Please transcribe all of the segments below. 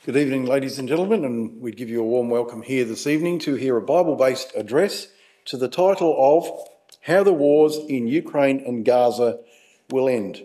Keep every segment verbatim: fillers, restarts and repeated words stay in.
Good evening, ladies and gentlemen, and we give you a warm welcome here this evening to hear a Bible-based address to the title of How the Wars in Ukraine and Gaza Will End.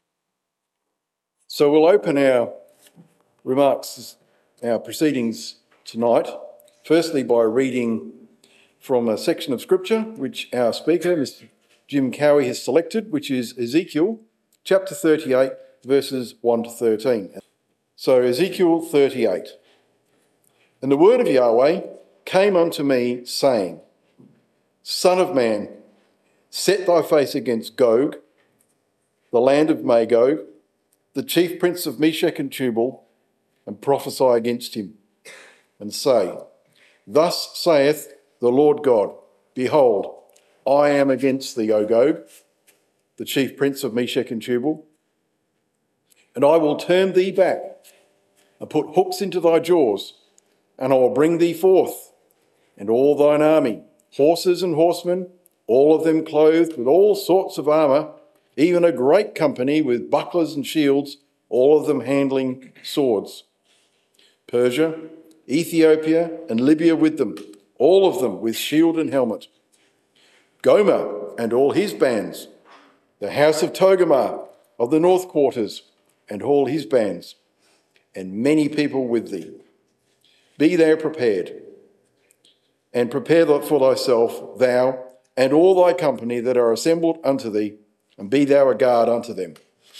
So we'll open our remarks, our proceedings tonight, firstly by reading from a section of Scripture which our speaker, Mister Jim Cowie, has selected, which is Ezekiel chapter thirty-eight, verses one to thirteen. So Ezekiel thirty-eight. And the word of Yahweh came unto me, saying, Son of man, set thy face against Gog, the land of Magog, the chief prince of Meshech and Tubal, and prophesy against him, and say, Thus saith the Lord God, Behold, I am against thee, O Gog, the chief prince of Meshech and Tubal, and I will turn thee back, and put hooks into thy jaws, and I will bring thee forth, and all thine army, horses and horsemen, all of them clothed with all sorts of armour, even a great company with bucklers and shields, all of them handling swords. Persia, Ethiopia, and Libya with them, all of them with shield and helmet. Gomer and all his bands, the house of Togarmah of the north quarters, and all his bands, and many people with thee. Be thou prepared, and prepare for thyself, thou and all thy company that are assembled unto thee, and be thou a guard unto them.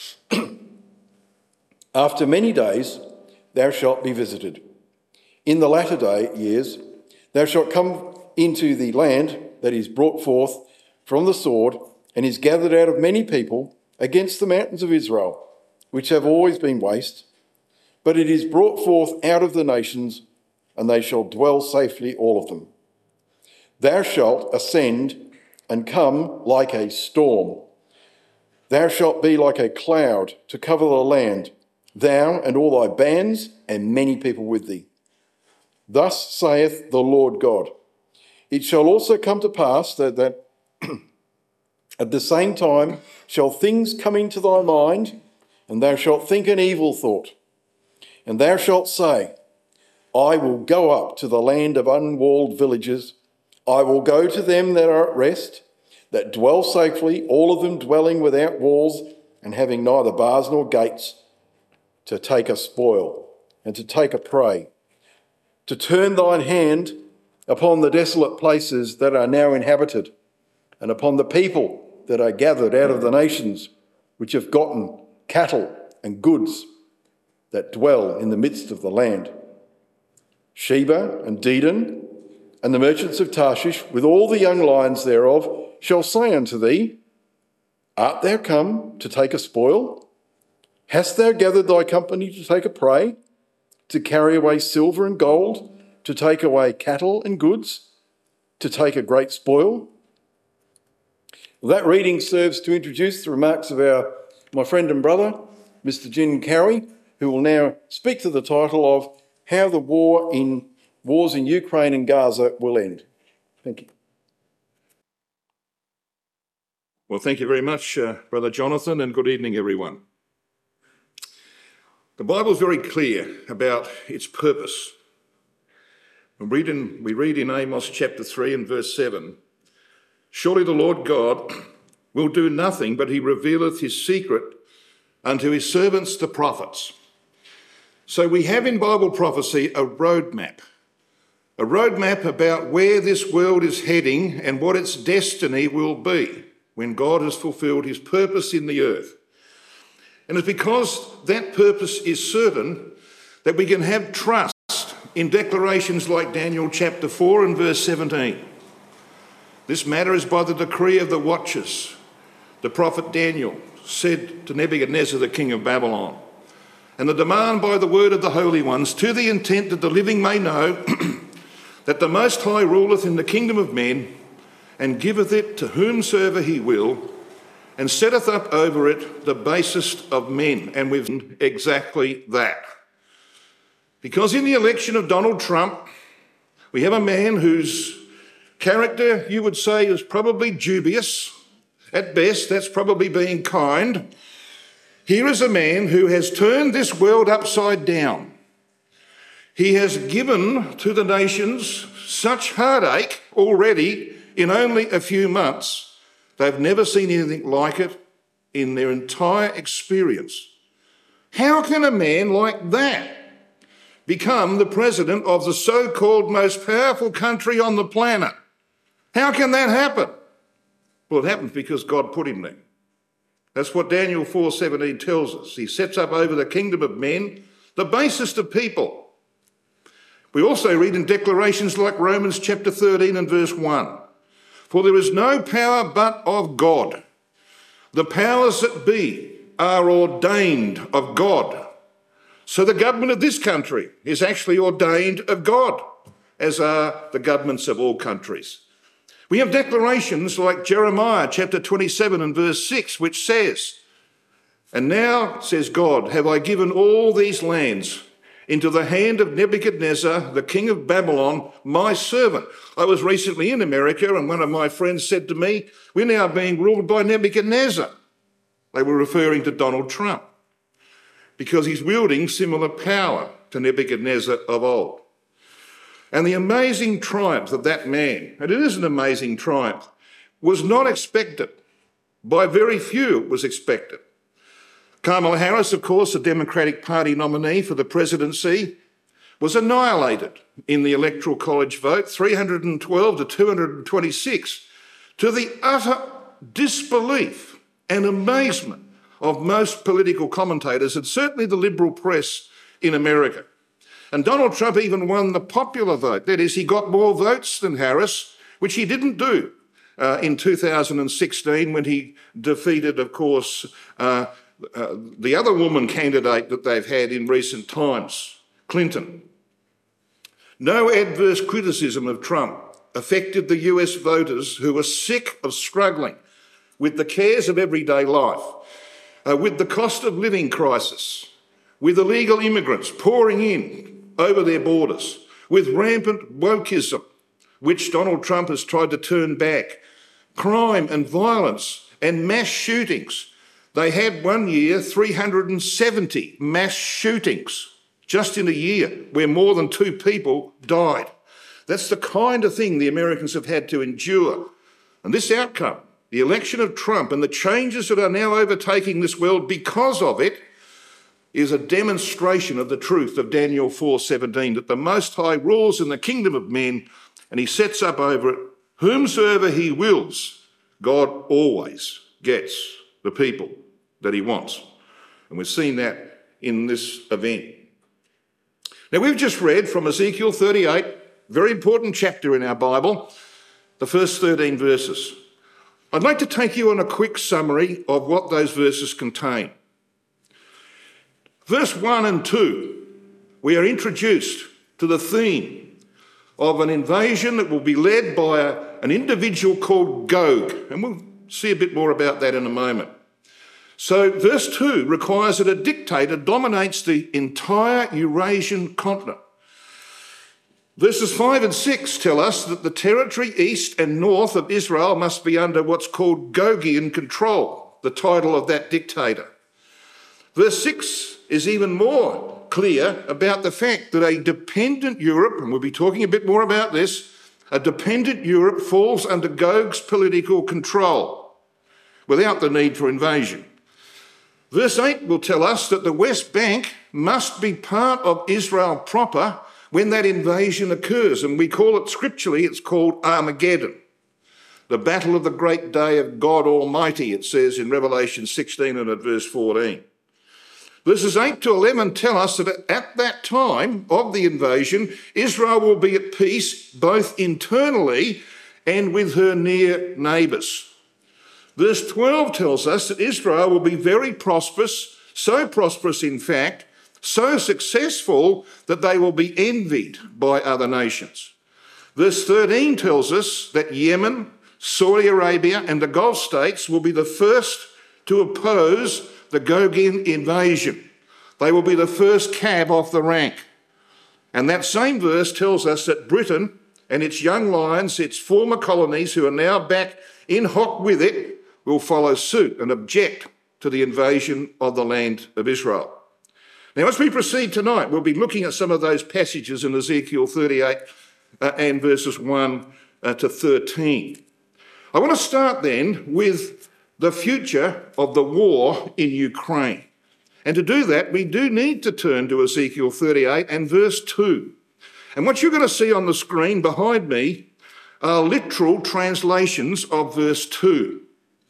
After many days thou shalt be visited. In the latter day years thou shalt come into the land that is brought forth from the sword, and is gathered out of many people against the mountains of Israel, which have always been waste. But it is brought forth out of the nations, and they shall dwell safely, all of them. Thou shalt ascend and come like a storm. Thou shalt be like a cloud to cover the land, thou and all thy bands, and many people with thee. Thus saith the Lord God, It shall also come to pass that, that at the same time shall things come into thy mind, and thou shalt think an evil thought. And thou shalt say, I will go up to the land of unwalled villages. I will go to them that are at rest, that dwell safely, all of them dwelling without walls and having neither bars nor gates, to take a spoil and to take a prey, to turn thine hand upon the desolate places that are now inhabited, and upon the people that are gathered out of the nations, which have gotten cattle and goods, that dwell in the midst of the land. Sheba and Dedan and the merchants of Tarshish, with all the young lions thereof, shall say unto thee, Art thou come to take a spoil? Hast thou gathered thy company to take a prey, to carry away silver and gold, to take away cattle and goods, to take a great spoil? Well, that reading serves to introduce the remarks of our my friend and brother, Mister Jim Cowie, who will now speak to the title of How the War in Wars in Ukraine and Gaza Will End. Thank you. Well, thank you very much, uh, Brother Jonathan, and good evening, everyone. The Bible is very clear about its purpose. We read in, we read in Amos chapter three and verse seven, Surely the Lord God will do nothing, but he revealeth his secret unto his servants the prophets. So we have in Bible prophecy a roadmap, a roadmap about where this world is heading and what its destiny will be when God has fulfilled his purpose in the earth. And it's because that purpose is certain that we can have trust in declarations like Daniel chapter four and verse seventeen. This matter is by the decree of the watchers. The prophet Daniel said to Nebuchadnezzar, the king of Babylon, and the demand by the word of the holy ones, to the intent that the living may know that the Most High ruleth in the kingdom of men, and giveth it to whomsoever he will, and setteth up over it the basest of men. And we've done exactly that. Because in the election of Donald Trump, we have a man whose character, you would say, is probably dubious. At best, that's probably being kind. Here is a man who has turned this world upside down He has given to the nations such heartache already in only a few months. They've never seen anything like it in their entire experience. How can a man like that become the president of the so-called most powerful country on the planet? How can that happen? Well, it happens because God put him there. That's what Daniel four seventeen tells us. He sets up over the kingdom of men the basest of people. We also read in declarations like Romans chapter thirteen and verse one, for there is no power but of God. The powers that be are ordained of God. So the government of this country is actually ordained of God, as are the governments of all countries. We have declarations like Jeremiah chapter twenty-seven and verse six, which says, and now, says God, have I given all these lands into the hand of Nebuchadnezzar, the king of Babylon, my servant. I was recently in America and one of my friends said to me, we're now being ruled by Nebuchadnezzar. They were referring to Donald Trump because he's wielding similar power to Nebuchadnezzar of old. And the amazing triumph of that man, and it is an amazing triumph, was not expected. By very few it was expected. Kamala Harris, of course, the Democratic Party nominee for the presidency, was annihilated in the Electoral College vote, three hundred twelve to two hundred twenty-six, to the utter disbelief and amazement of most political commentators and certainly the liberal press in America. And Donald Trump even won the popular vote. That is, he got more votes than Harris, which he didn't do uh, in two thousand sixteen when he defeated, of course, uh, uh, the other woman candidate that they've had in recent times, Clinton. No adverse criticism of Trump affected the U S voters who were sick of struggling with the cares of everyday life, uh, with the cost of living crisis, with illegal immigrants pouring in over their borders, with rampant wokeism, which Donald Trump has tried to turn back, crime and violence and mass shootings. They had one year three hundred seventy mass shootings just in a year where more than two people died. That's the kind of thing the Americans have had to endure. And this outcome, the election of Trump and the changes that are now overtaking this world because of it, is a demonstration of the truth of Daniel four seventeen, that the Most High rules in the kingdom of men and he sets up over it whomsoever he wills. God always gets the people that he wants. And we've seen that in this event. Now, we've just read from Ezekiel thirty-eight, very important chapter in our Bible, the first thirteen verses. I'd like to take you on a quick summary of what those verses contain. Verse one and two, we are introduced to the theme of an invasion that will be led by a, an individual called Gog, and we'll see a bit more about that in a moment. So verse two requires that a dictator dominates the entire Eurasian continent. Verses five and six tell us that the territory east and north of Israel must be under what's called Gogian control, the title of that dictator. Verse six is even more clear about the fact that a dependent Europe, and we'll be talking a bit more about this, a dependent Europe falls under Gog's political control without the need for invasion. Verse eight will tell us that the West Bank must be part of Israel proper when that invasion occurs, and we call it scripturally, it's called Armageddon. The battle of the great day of God Almighty, it says in Revelation sixteen and at verse fourteen. Verses eight to eleven tell us that at that time of the invasion, Israel will be at peace both internally and with her near neighbours. Verse twelve tells us that Israel will be very prosperous, so prosperous in fact, so successful that they will be envied by other nations. Verse thirteen tells us that Yemen, Saudi Arabia and the Gulf states will be the first to oppose the Gogian invasion. They will be the first cab off the rank. And that same verse tells us that Britain and its young lions, its former colonies who are now back in hock with it, will follow suit and object to the invasion of the land of Israel. Now, as we proceed tonight, we'll be looking at some of those passages in Ezekiel thirty-eight uh, and verses one uh, to thirteen. I want to start then with the future of the war in Ukraine. And to do that, we do need to turn to Ezekiel thirty-eight and verse two. And what you're going to see on the screen behind me are literal translations of verse two.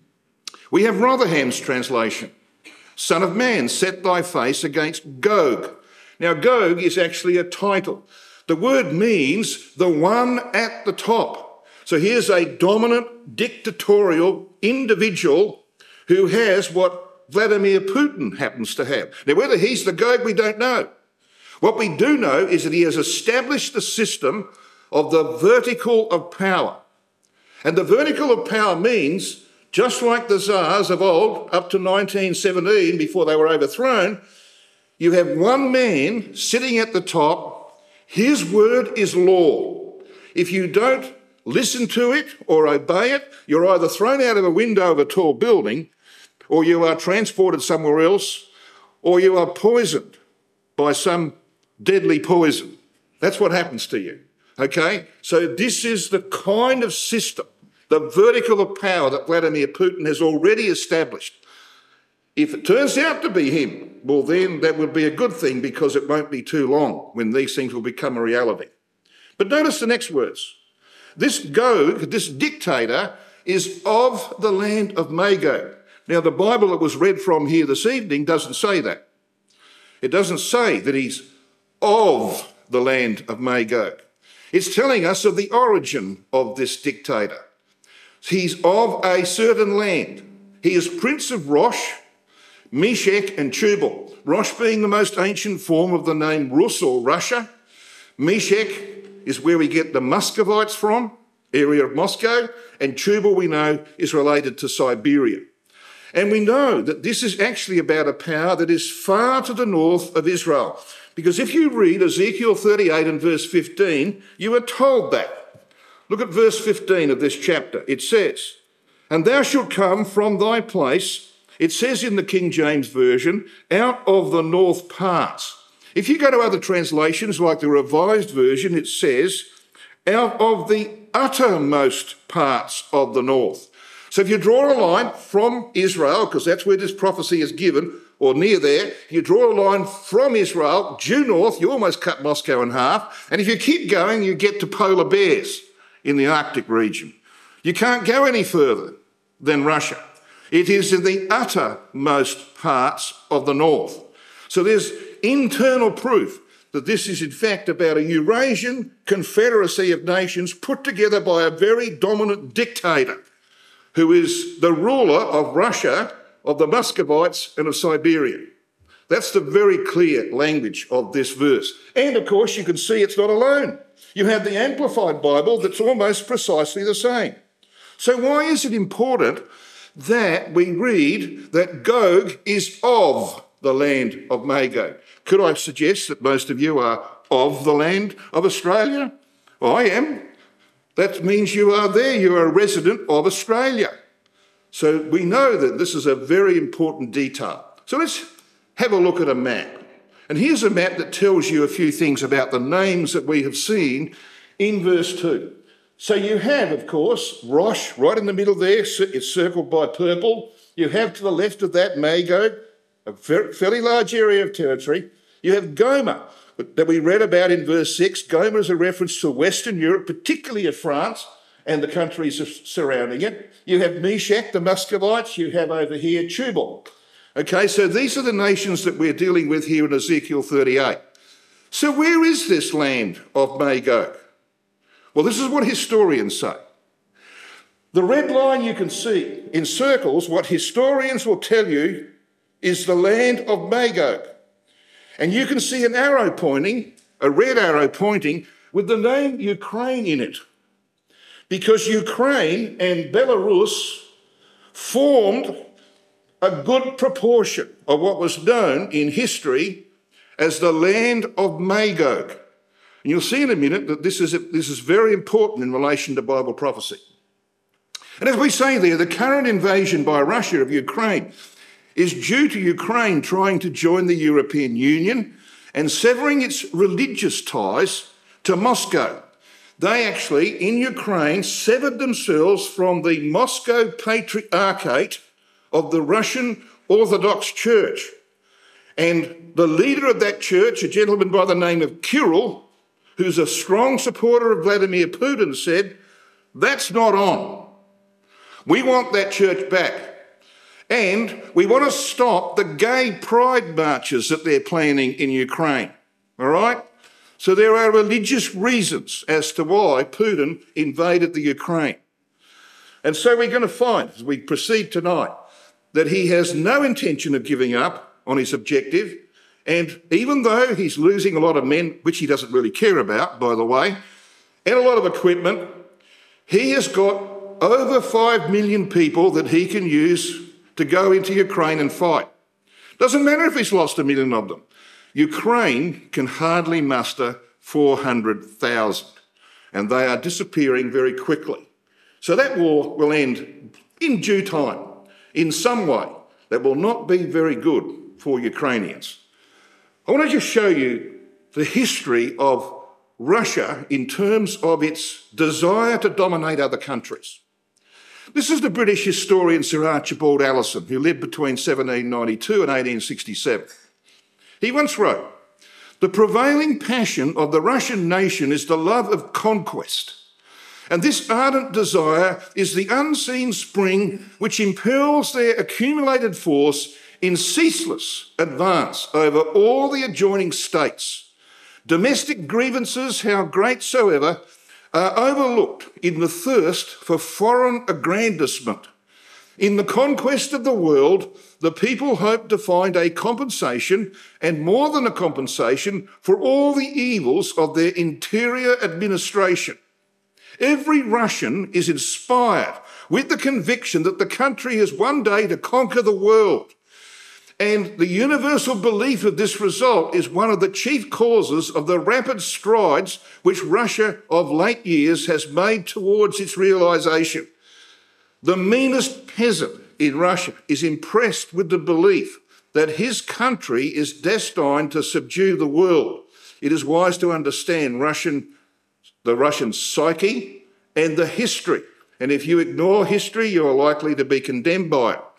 We have Rotherham's translation. Son of man, set thy face against Gog. Now, Gog is actually a title. The word means the one at the top. So here's a dominant, dictatorial individual who has what Vladimir Putin happens to have. Now, whether he's the Gog, we don't know. What we do know is that he has established the system of the vertical of power. And the vertical of power means, just like the Tsars of old, up to nineteen seventeen, before they were overthrown, you have one man sitting at the top. His word is law. If you don't listen to it or obey it, you're either thrown out of a window of a tall building, or you are transported somewhere else, or you are poisoned by some deadly poison. That's what happens to you, okay? So this is the kind of system, the vertical of power that Vladimir Putin has already established. If it turns out to be him, well, then that would be a good thing, because it won't be too long when these things will become a reality. But notice the next words. This Gog, this dictator, is of the land of Magog. Now, the Bible that was read from here this evening doesn't say that. It doesn't say that he's of the land of Magog. It's telling us of the origin of this dictator. He's of a certain land. He is prince of Rosh, Meshech and Tubal. Rosh being the most ancient form of the name Rus or Russia. Meshech is where we get the Muscovites from, area of Moscow, and Tubal, we know, is related to Siberia. And we know that this is actually about a power that is far to the north of Israel. Because if you read Ezekiel thirty-eight and verse fifteen, you are told that. Look at verse fifteen of this chapter. It says, and thou shalt come from thy place, it says in the King James Version, out of the north parts. If you go to other translations, like the Revised Version, it says, out of the uttermost parts of the north. So if you draw a line from Israel, because that's where this prophecy is given, or near there, you draw a line from Israel, due north, you almost cut Moscow in half, and if you keep going, you get to polar bears in the Arctic region. You can't go any further than Russia. It is in the uttermost parts of the north. So there's internal proof that this is in fact about a Eurasian confederacy of nations put together by a very dominant dictator who is the ruler of Russia, of the Muscovites and of Siberia. That's the very clear language of this verse. And of course you can see it's not alone. You have the Amplified Bible that's almost precisely the same. So why is it important that we read that Gog is of the land of Magog? Could I suggest that most of you are of the land of Australia? I am. That means you are there. You are a resident of Australia. So we know that this is a very important detail. So let's have a look at a map. And here's a map that tells you a few things about the names that we have seen in verse two. So you have, of course, Rosh right in the middle there. It's circled by purple. You have to the left of that Magog, a fairly large area of territory. You have Gomer that we read about in verse six. Gomer is a reference to Western Europe, particularly of France and the countries surrounding it. You have Meshech, the Muscovites. You have over here Tubal. Okay, so these are the nations that we're dealing with here in Ezekiel thirty-eight. So where is this land of Magog? Well, this is what historians say. The red line you can see in circles, what historians will tell you is the land of Magog. And you can see an arrow pointing, a red arrow pointing, with the name Ukraine in it. Because Ukraine and Belarus formed a good proportion of what was known in history as the land of Magog. And you'll see in a minute that this is, this is very important in relation to Bible prophecy. And as we say there, the current invasion by Russia of Ukraine is due to Ukraine trying to join the European Union and severing its religious ties to Moscow. They actually, in Ukraine, severed themselves from the Moscow Patriarchate of the Russian Orthodox Church. And the leader of that church, a gentleman by the name of Kirill, who's a strong supporter of Vladimir Putin, said, "That's not on. We want that church back. And we want to stop the gay pride marches that they're planning in Ukraine." All right? So there are religious reasons as to why Putin invaded the Ukraine. And so we're going to find, as we proceed tonight, that he has no intention of giving up on his objective. And even though he's losing a lot of men, which he doesn't really care about, by the way, and a lot of equipment, he has got over five million people that he can use to go into Ukraine and fight. Doesn't matter if he's lost a million of them. Ukraine can hardly muster four hundred thousand, and they are disappearing very quickly. So that war will end in due time, in some way that will not be very good for Ukrainians. I want to just show you the history of Russia in terms of its desire to dominate other countries. This is the British historian Sir Archibald Allison, who lived between seventeen ninety-two and eighteen sixty-seven. He once wrote, "The prevailing passion of the Russian nation is the love of conquest. And this ardent desire is the unseen spring which impels their accumulated force in ceaseless advance over all the adjoining states. Domestic grievances, how great soever, are overlooked in the thirst for foreign aggrandisement. In the conquest of the world, the people hope to find a compensation, and more than a compensation, for all the evils of their interior administration. Every Russian is inspired with the conviction that the country is one day to conquer the world. And the universal belief of this result is one of the chief causes of the rapid strides which Russia of late years has made towards its realisation. The meanest peasant in Russia is impressed with the belief that his country is destined to subdue the world. It is wise to understand Russian, the Russian psyche and the history. And if you ignore history, you are likely to be condemned by it.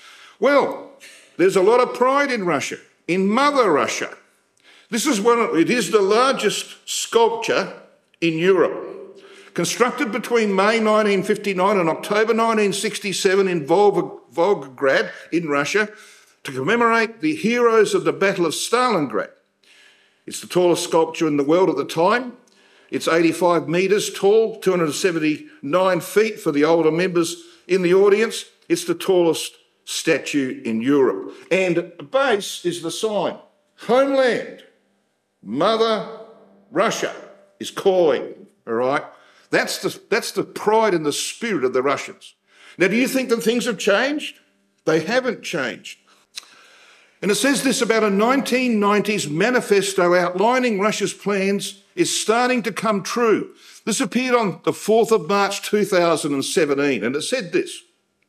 Well, there's a lot of pride in Russia, in Mother Russia. This is one of, it is the largest sculpture in Europe. Constructed between May nineteen fifty-nine and October nineteen sixty-seven in Volgograd in Russia to commemorate the heroes of the Battle of Stalingrad. It's the tallest sculpture in the world at the time. It's eighty-five metres tall, two hundred seventy-nine feet for the older members in the audience. It's the tallest statue in Europe. And at the base is the sign, Homeland, Mother Russia is calling, all right? That's the, that's the pride and the spirit of the Russians. Now, do you think that things have changed? They haven't changed. And it says this about a nineteen nineties manifesto outlining Russia's plans is starting to come true. This appeared on the fourth of March two thousand seventeen, and it said this.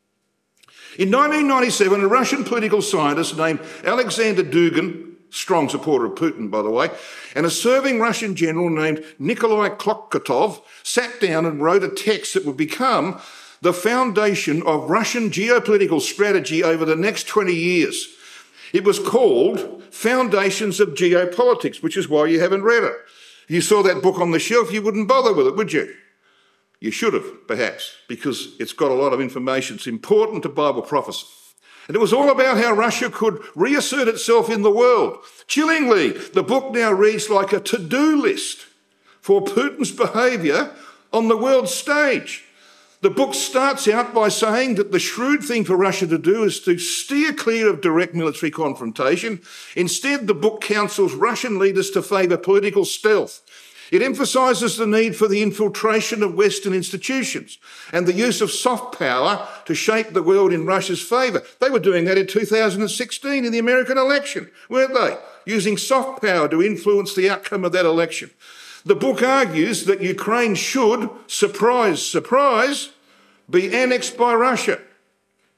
In nineteen ninety-seven, a Russian political scientist named Alexander Dugin, strong supporter of Putin, by the way, and a serving Russian general named Nikolai Klokotov sat down and wrote a text that would become the foundation of Russian geopolitical strategy over the next twenty years. It was called Foundations of Geopolitics, which is why you haven't read it. If you saw that book on the shelf, you wouldn't bother with it, would you? You should have, perhaps, because it's got a lot of information. It's important to Bible prophecy. And it was all about how Russia could reassert itself in the world. Chillingly, the book now reads like a to-do list for Putin's behaviour on the world stage. The book starts out by saying that the shrewd thing for Russia to do is to steer clear of direct military confrontation. Instead, the book counsels Russian leaders to favour political stealth. It emphasises the need for the infiltration of Western institutions and the use of soft power to shape the world in Russia's favour. They were doing that in two thousand sixteen in the American election, weren't they? Using soft power to influence the outcome of that election. The book argues that Ukraine should, surprise, surprise, be annexed by Russia.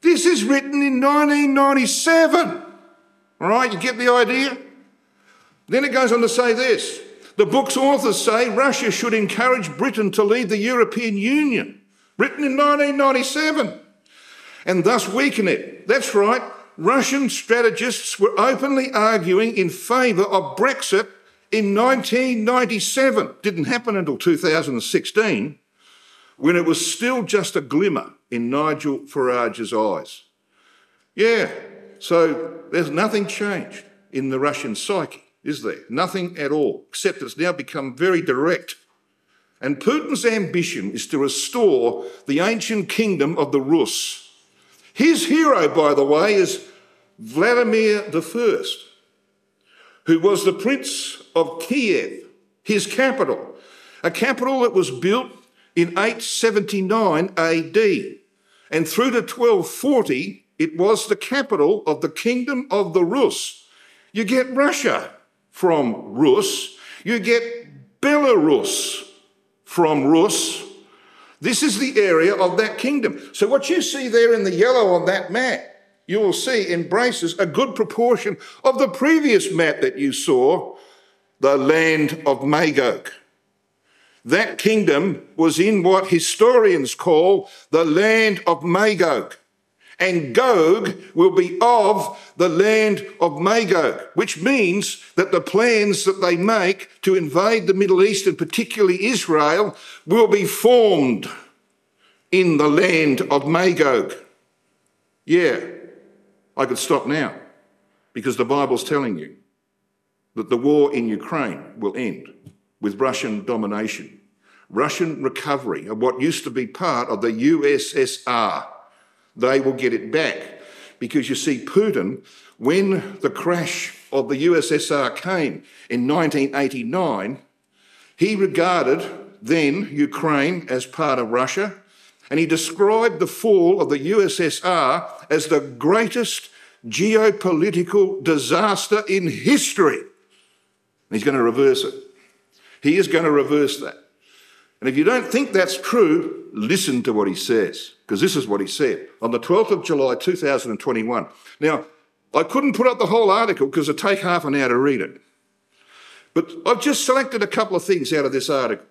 This is written in nineteen ninety-seven. All right, you get the idea? Then it goes on to say this. The book's authors say Russia should encourage Britain to leave the European Union. Written in nineteen ninety-seven. And thus weaken it. That's right. Russian strategists were openly arguing in favour of Brexit in nineteen ninety-seven. Didn't happen until two thousand sixteen, when it was still just a glimmer in Nigel Farage's eyes. Yeah, so there's nothing changed in the Russian psyche, is there? Nothing at all, except it's now become very direct. And Putin's ambition is to restore the ancient kingdom of the Rus. His hero, by the way, is Vladimir the First, who was the Prince of Kiev, his capital, a capital that was built in eight seventy-nine A D. And through to twelve forty, it was the capital of the kingdom of the Rus. You get Russia from Rus, you get Belarus from Rus. This is the area of that kingdom. So what you see there in the yellow on that map, you will see embraces a good proportion of the previous map that you saw, the land of Magog. That kingdom was in what historians call the land of Magog. And Gog will be of the land of Magog, which means that the plans that they make to invade the Middle East, and particularly Israel, will be formed in the land of Magog. Yeah, I could stop now, because the Bible's telling you that the war in Ukraine will end with Russian domination, Russian recovery of what used to be part of the U S S R. They will get it back, because you see, Putin, when the crash of the U S S R came in nineteen eighty-nine, he regarded then Ukraine as part of Russia, and he described the fall of the U S S R as the greatest geopolitical disaster in history. And he's going to reverse it. He is going to reverse that. And if you don't think that's true, listen to what he says, because this is what he said on the twelfth of July two thousand twenty-one. Now, I couldn't put up the whole article because it'd take half an hour to read it. But I've just selected a couple of things out of this article.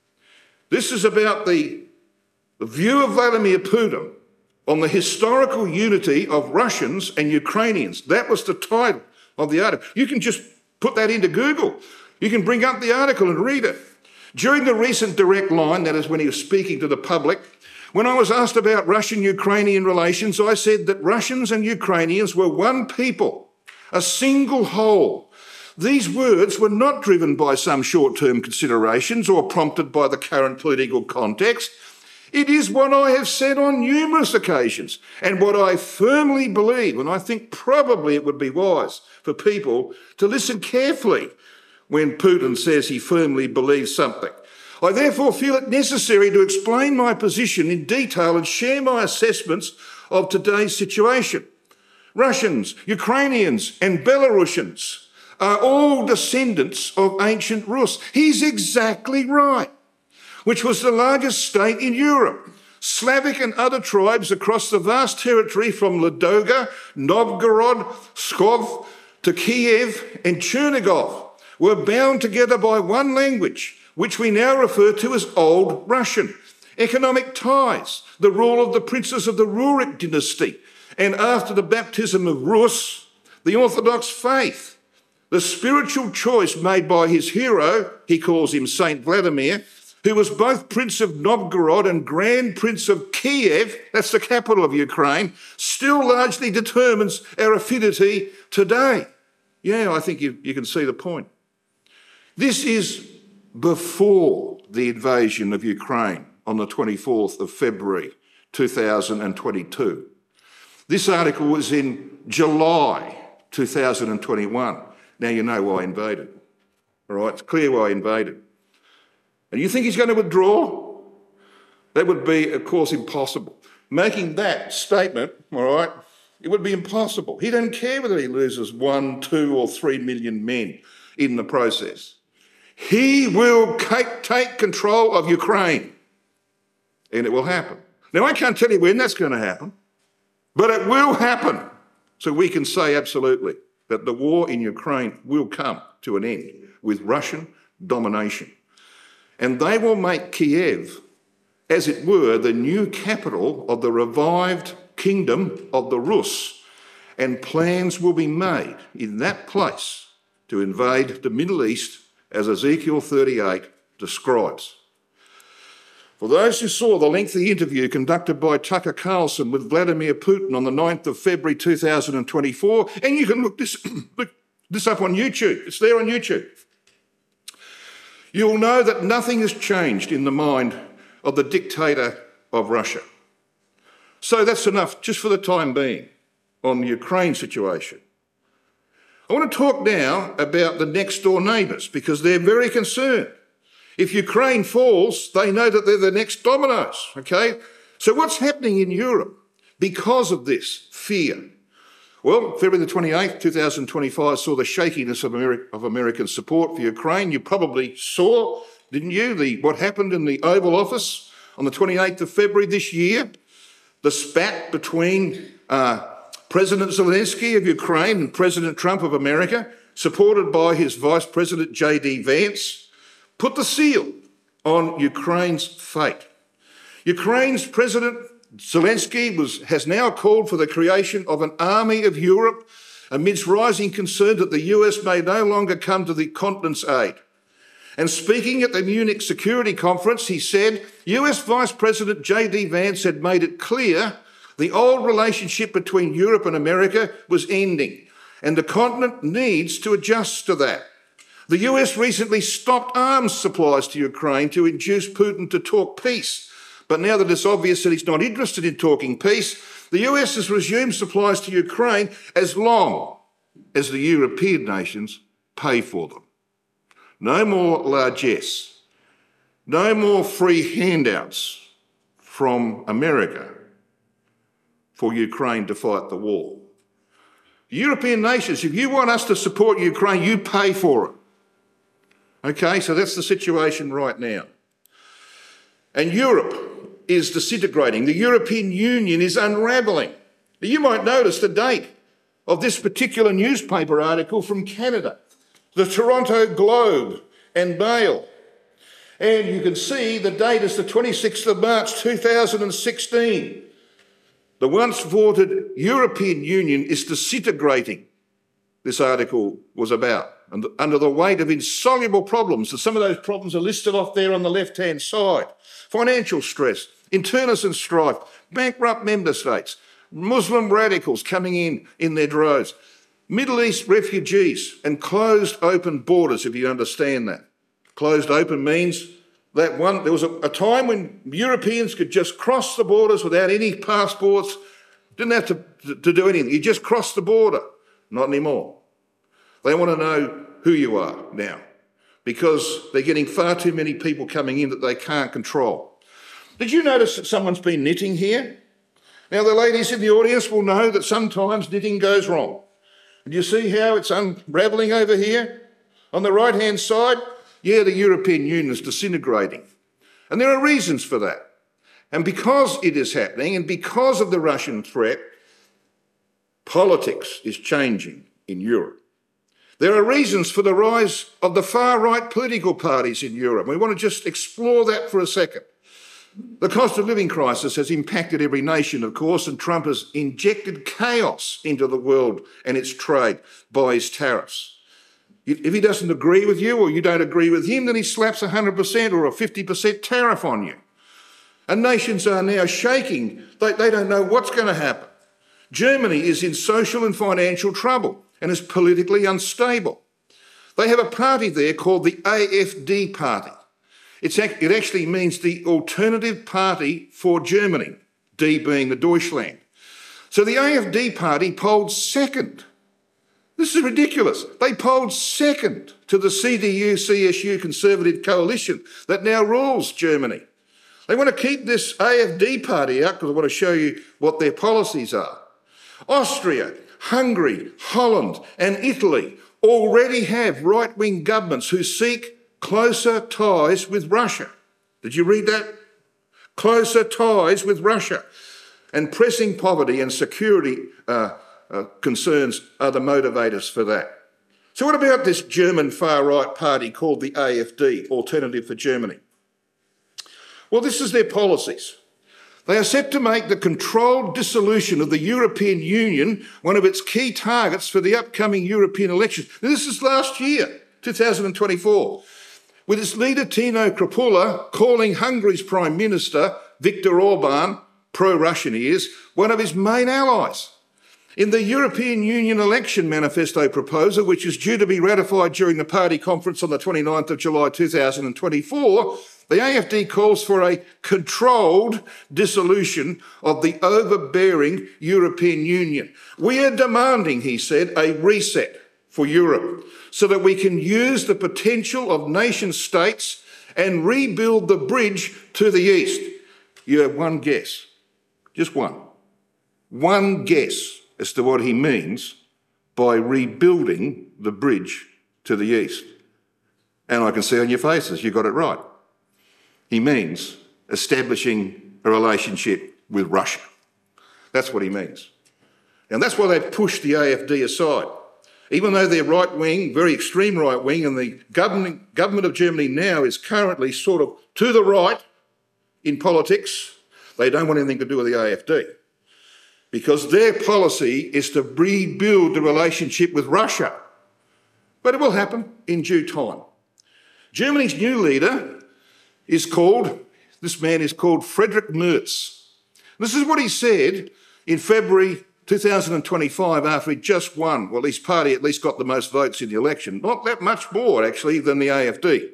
This is about the, the view of Vladimir Putin on the historical unity of Russians and Ukrainians. That was the title of the article. You can just put that into Google. You can bring up the article and read it. During the recent direct line, that is when he was speaking to the public, when I was asked about Russian-Ukrainian relations, I said that Russians and Ukrainians were one people, a single whole. These words were not driven by some short-term considerations or prompted by the current political context. It is what I have said on numerous occasions and what I firmly believe, and I think probably it would be wise for people to listen carefully when Putin says he firmly believes something. I therefore feel it necessary to explain my position in detail and share my assessments of today's situation. Russians, Ukrainians and Belarusians are all descendants of ancient Rus. He's exactly right, which was the largest state in Europe. Slavic and other tribes across the vast territory from Ladoga, Novgorod, Pskov to Kiev and Chernigov were bound together by one language, which we now refer to as Old Russian. Economic ties, the rule of the princes of the Rurik dynasty, and after the baptism of Rus, the Orthodox faith. The spiritual choice made by his hero, he calls him Saint Vladimir, who was both Prince of Novgorod and Grand Prince of Kiev, that's the capital of Ukraine, still largely determines our affinity today. Yeah, I think you, you can see the point. This is before the invasion of Ukraine on the twenty-fourth of February two thousand twenty-two. This article was in July two thousand twenty-one. Now you know why I invaded. All right, it's clear why I invaded. And you think he's going to withdraw? That would be, of course, impossible. Making that statement, all right, it would be impossible. He doesn't care whether he loses one, two or three million men in the process. He will take control of Ukraine, and it will happen. Now, I can't tell you when that's going to happen, But it will happen. So we can say absolutely that the war in Ukraine will come to an end with Russian domination. And they will make Kiev, as it were, the new capital of the revived kingdom of the Rus. And plans will be made in that place to invade the Middle East, as Ezekiel thirty-eight describes. For those who saw the lengthy interview conducted by Tucker Carlson with Vladimir Putin on the ninth of February two thousand twenty-four, and you can look this, look this up on YouTube, it's there on YouTube, you'll know that nothing has changed in the mind of the dictator of Russia. So that's enough just for the time being on the Ukraine situation. I want to talk now about the next door neighbours because they're very concerned. If Ukraine falls, they know that they're the next dominoes, okay? So what's happening in Europe because of this fear? Well, February the twenty-eighth, two thousand twenty-five saw the shakiness of, Ameri- of American support for Ukraine. You probably saw, didn't you, the, what happened in the Oval Office on the twenty-eighth of February this year? The spat between uh, President Zelensky of Ukraine and President Trump of America, supported by his Vice President J D Vance, put the seal on Ukraine's fate. Ukraine's President Zelensky was, has now called for the creation of an army of Europe amidst rising concern that the U S may no longer come to the continent's aid. And speaking at the Munich Security Conference, he said, U S Vice President J D Vance had made it clear the old relationship between Europe and America was ending, and the continent needs to adjust to that. The U S recently stopped arms supplies to Ukraine to induce Putin to talk peace. But now that it's obvious that he's not interested in talking peace, the U S has resumed supplies to Ukraine as long as the European nations pay for them. No more largesse. No more free handouts from America for Ukraine to fight the war. The European nations, if you want us to support Ukraine, you pay for it. Okay, so that's the situation right now. And Europe is disintegrating. The European Union is unravelling. You might notice the date of this particular newspaper article from Canada, the Toronto Globe and Mail. And you can see the date is the twenty-sixth of March two thousand sixteen. The once vaunted European Union is disintegrating, this article was about, and under the weight of insoluble problems. And some of those problems are listed off there on the left-hand side. Financial stress, internecine strife, bankrupt member states, Muslim radicals coming in in their droves, Middle East refugees, and closed open borders, if you understand that. Closed open means that one, there was a, a time when Europeans could just cross the borders without any passports, didn't have to, to, to do anything. You just crossed the border. Not anymore. They want to know who you are now because they're getting far too many people coming in that they can't control. Did you notice that someone's been knitting here? Now, the ladies in the audience will know that sometimes knitting goes wrong. Do you see how it's unravelling over here? On the right-hand side, yeah, the European Union is disintegrating. And there are reasons for that. And because it is happening and because of the Russian threat, politics is changing in Europe. There are reasons for the rise of the far-right political parties in Europe. We want to just explore that for a second. The cost of living crisis has impacted every nation, of course, and Trump has injected chaos into the world and its trade by his tariffs. If he doesn't agree with you or you don't agree with him, then he slaps one hundred percent or a fifty percent tariff on you. And nations are now shaking. They, they don't know what's going to happen. Germany is in social and financial trouble and is politically unstable. They have a party there called the A F D party. It's, it actually means the Alternative Party for Germany, D being the Deutschland. So the A F D party polled second. This is ridiculous. They polled second to the C D U C S U Conservative coalition that now rules Germany. They want to keep this A F D party out because I want to show you what their policies are. Austria, Hungary, Holland and Italy already have right-wing governments who seek closer ties with Russia. Did you read that? Closer ties with Russia. And pressing poverty and security uh, uh, concerns are the motivators for that. So what about this German far-right party called the A F D, Alternative for Germany? Well, this is their policies. They are set to make the controlled dissolution of the European Union one of its key targets for the upcoming European elections. Now, this is last year, two thousand twenty-four, with its leader Tino Kruppula calling Hungary's Prime Minister Viktor Orban, pro-Russian he is, one of his main allies. In the European Union election manifesto proposal, which is due to be ratified during the party conference on the twenty-ninth of July two thousand twenty-four, the A F D calls for a controlled dissolution of the overbearing European Union. We are demanding, he said, a reset for Europe so that we can use the potential of nation states and rebuild the bridge to the east. You have one guess, just one, one guess as to what he means by rebuilding the bridge to the east. And I can see on your faces, you got it right. He means establishing a relationship with Russia. That's what he means. And that's why they pushed the A F D aside. Even though they're right-wing, very extreme right-wing, and the government, government of Germany now is currently sort of to the right in politics, they don't want anything to do with the A F D. Because their policy is to rebuild the relationship with Russia. But it will happen in due time. Germany's new leader is called, this man is called Friedrich Merz. This is what he said in February two thousand twenty-five after he just won. Well, his party at least got the most votes in the election. Not that much more, actually, than the A F D.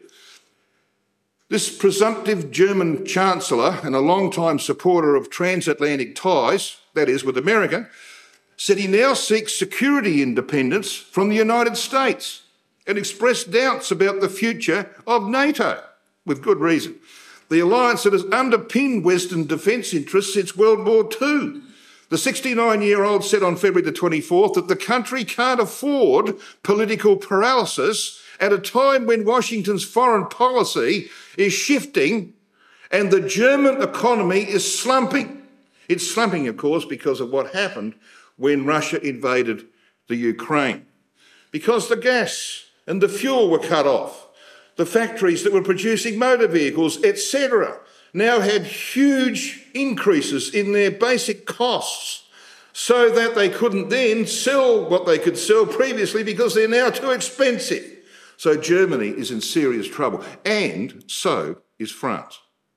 This presumptive German chancellor and a long-time supporter of transatlantic ties, that is, with America, said he now seeks security independence from the United States and expressed doubts about the future of NATO, with good reason. The alliance that has underpinned Western defence interests since World War Two. The sixty-nine-year-old said on February the twenty-fourth that the country can't afford political paralysis at a time when Washington's foreign policy is shifting and the German economy is slumping. It's slumping, of course, because of what happened when Russia invaded the Ukraine. Because the gas and the fuel were cut off. The factories that were producing motor vehicles, et cetera, now had huge increases in their basic costs so that they couldn't then sell what they could sell previously because they're now too expensive. So Germany is in serious trouble, and so is France.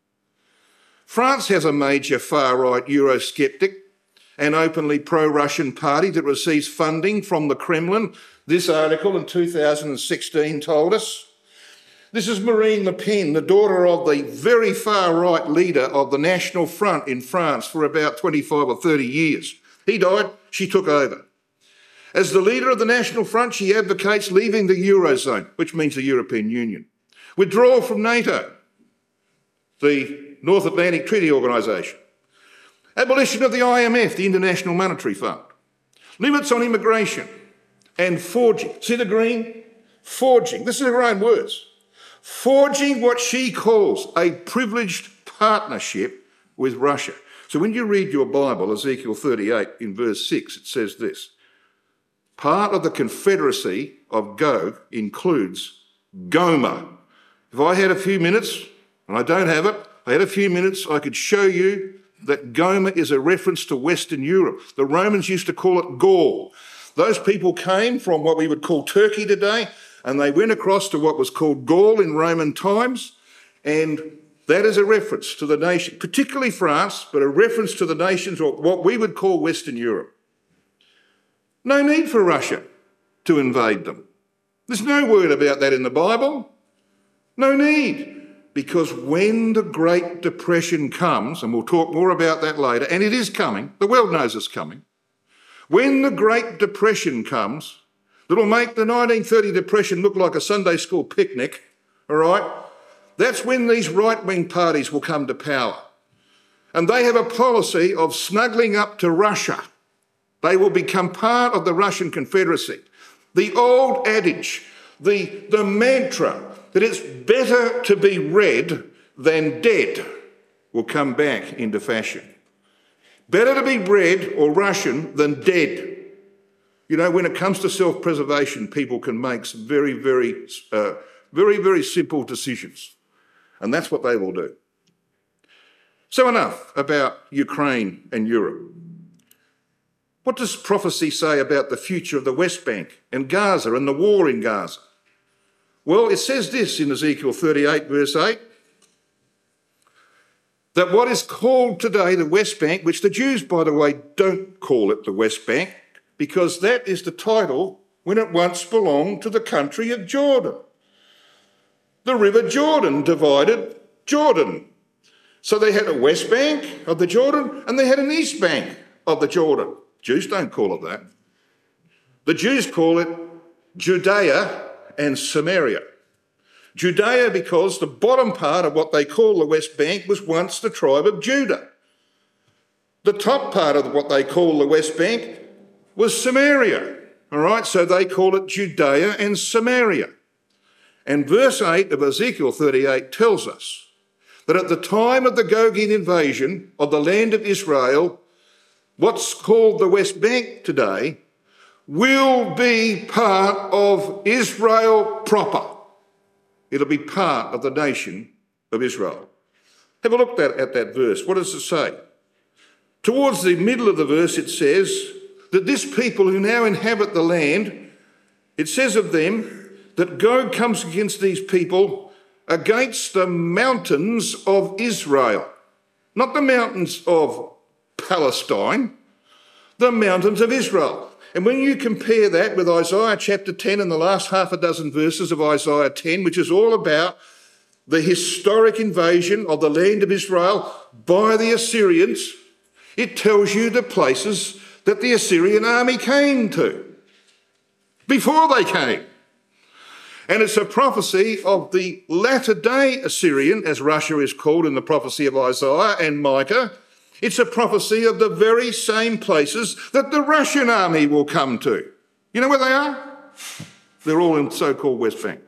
France has a major far-right Eurosceptic and openly pro-Russian party that receives funding from the Kremlin. This article in two thousand sixteen told us. This is Marine Le Pen, the daughter of the very far-right leader of the National Front in France for about twenty-five or thirty years. He died, she took over. As the leader of the National Front, she advocates leaving the Eurozone, which means the European Union, withdrawal from NATO, the North Atlantic Treaty Organisation, abolition of the I M F, the International Monetary Fund, limits on immigration, and forging. See the green? Forging. This is her own words. Forging what she calls a privileged partnership with Russia. So when you read your Bible, Ezekiel thirty-eight in verse six, it says this. Part of the confederacy of Gog includes Gomer. If I had a few minutes, and I don't have it, I had a few minutes, I could show you that Gomer is a reference to Western Europe. The Romans used to call it Gaul. Those people came from what we would call Turkey today, and they went across to what was called Gaul in Roman times, and that is a reference to the nation, particularly France, but a reference to the nations of what we would call Western Europe. No need for Russia to invade them. There's no word about that in the Bible. No need. Because when the Great Depression comes, and we'll talk more about that later, and it is coming, the world knows it's coming. When the Great Depression comes, that'll make the nineteen thirty Depression look like a Sunday school picnic, all right? That's when these right-wing parties will come to power. And they have a policy of snuggling up to Russia. They will become part of the Russian Confederacy. The old adage, the, the mantra that it's better to be red than dead will come back into fashion. Better to be bred or Russian than dead. You know, when it comes to self-preservation, people can make some very, very, uh, very, very simple decisions. And that's what they will do. So enough about Ukraine and Europe. What does prophecy say about the future of the West Bank and Gaza and the war in Gaza? Well, it says this in Ezekiel thirty-eight, verse eight, that what is called today the West Bank, which the Jews, by the way, don't call it the West Bank, because that is the title when it once belonged to the country of Jordan. The River Jordan divided Jordan. So they had a West Bank of the Jordan and they had an East Bank of the Jordan. Jews don't call it that. The Jews call it Judea and Samaria. Judea because the bottom part of what they call the West Bank was once the tribe of Judah. The top part of what they call the West Bank was Samaria. All right, so they call it Judea and Samaria. And verse eight of Ezekiel thirty-eight tells us that at the time of the Gogian invasion of the land of Israel, what's called the West Bank today will be part of Israel proper. It'll be part of the nation of Israel. Have a look at, at that verse. What does it say? Towards the middle of the verse it says that this people who now inhabit the land, it says of them that Gog comes against these people against the mountains of Israel. Not the mountains of Palestine, the mountains of Israel. And when you compare that with Isaiah chapter ten and the last half a dozen verses of Isaiah ten, which is all about the historic invasion of the land of Israel by the Assyrians, it tells you the places that the Assyrian army came to before they came. And it's a prophecy of the latter-day Assyrian, as Russia is called in the prophecy of Isaiah and Micah. It's a prophecy of the very same places that the Russian army will come to. You know where they are? They're all in so-called West Bank.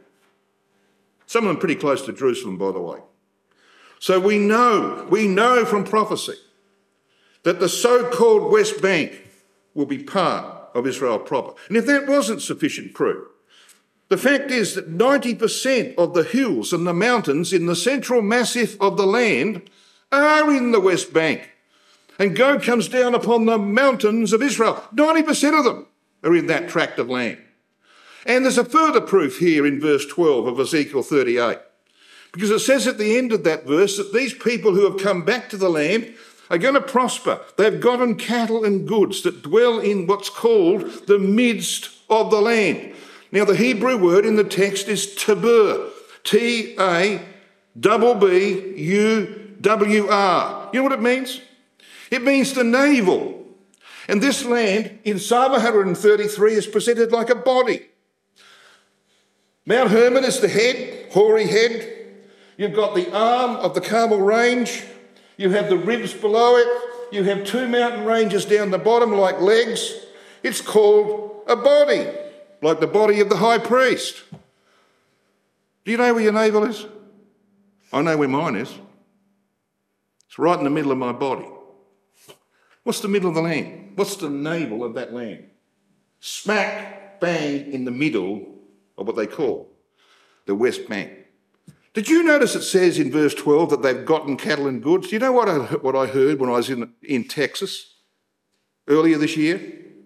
Some of them pretty close to Jerusalem, by the way. So we know, we know from prophecy that the so-called West Bank will be part of Israel proper. And if that wasn't sufficient proof, the fact is that ninety percent of the hills and the mountains in the central massif of the land are in the West Bank. And Gog comes down upon the mountains of Israel. ninety percent of them are in that tract of land. And there's a further proof here in verse twelve of Ezekiel thirty-eight. Because it says at the end of that verse that these people who have come back to the land are going to prosper. They've gotten cattle and goods that dwell in what's called the midst of the land. Now, the Hebrew word in the text is tabur, T A B B U W R. You know what it means? It means the navel. And this land in Psalm one hundred thirty-three is presented like a body. Mount Hermon is the head, hoary head. You've got the arm of the Carmel Range. You have the ribs below it. You have two mountain ranges down the bottom like legs. It's called a body, like the body of the high priest. Do you know where your navel is? I know where mine is. It's right in the middle of my body. What's the middle of the land? What's the navel of that land? Smack bang in the middle of what they call the West Bank. Did you notice it says in verse twelve that they've gotten cattle and goods? Do you know what I, what I heard when I was in, in Texas earlier this year?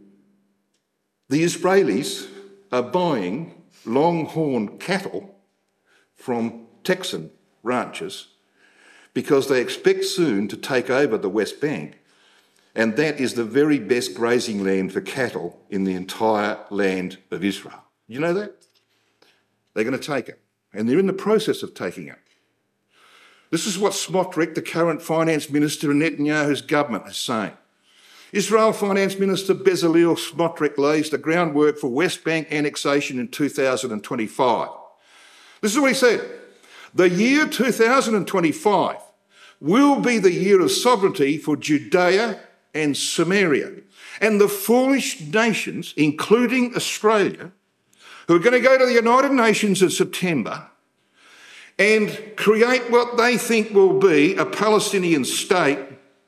The Israelis are buying longhorn cattle from Texan ranchers because they expect soon to take over the West Bank, and that is the very best grazing land for cattle in the entire land of Israel. You know that? They're going to take it, and they're in the process of taking it. This is what Smotrich, the current finance minister in Netanyahu's government, is saying. Israel Finance Minister Bezalel Smotrich lays the groundwork for West Bank annexation in two thousand twenty-five. This is what he said. The year two thousand twenty-five will be the year of sovereignty for Judea and Samaria. And the foolish nations, including Australia, who are going to go to the United Nations in September and create what they think will be a Palestinian state,